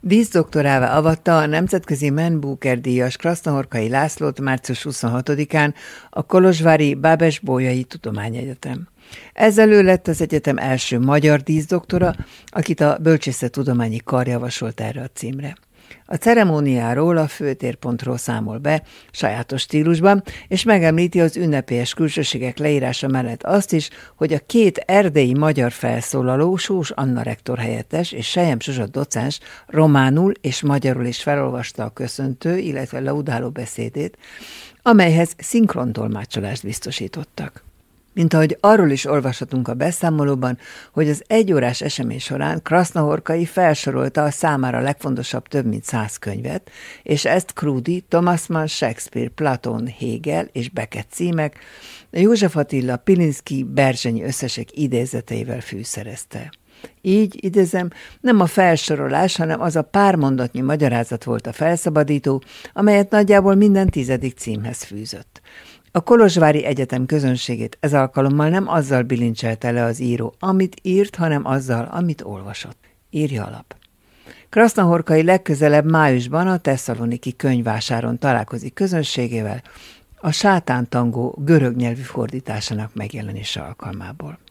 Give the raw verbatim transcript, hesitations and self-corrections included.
Díszdoktorává avatta a nemzetközi Man Booker-díjas Krasznahorkai Lászlót március huszonhatodikán a kolozsvári Bábes-Bolyai Tudományegyetem. Ezzel ő lett az egyetem első magyar díszdoktora, akit a Bölcsészettudományi Kar javasolt erre a címre. A ceremóniáról a főtér.ro számol be sajátos stílusban, és megemlíti az ünnepélyes külsőségek leírása mellett azt is, hogy a két erdélyi magyar felszólaló, Sós Anna rektor helyettes és Selyem Zsuzsa docens románul és magyarul is felolvasta a köszöntő, illetve laudáló beszédét, amelyhez szinkrontolmácsolást biztosítottak. Mint ahogy arról is olvashatunk a beszámolóban, hogy az egyórás esemény során Krasznahorkai felsorolta a számára legfontosabb több mint száz könyvet, és ezt Krúdy, Thomas Mann, Shakespeare, Platon, Hegel és Beckett címek, József Attila, Pilinszky, Berzsenyi összesek idézeteivel fűszerezte. Így, idézem, nem a felsorolás, hanem az a pár mondatnyi magyarázat volt a felszabadító, amelyet nagyjából minden tizedik címhez fűzött. A Kolozsvári Egyetem közönségét ez alkalommal nem azzal bilincselte le az író, amit írt, hanem azzal, amit olvasott. Írja alap. Krasznahorkai legközelebb májusban a Tesszaloniki könyvvásáron találkozik közönségével a Sátántangó görög nyelvű fordításának megjelenése alkalmából.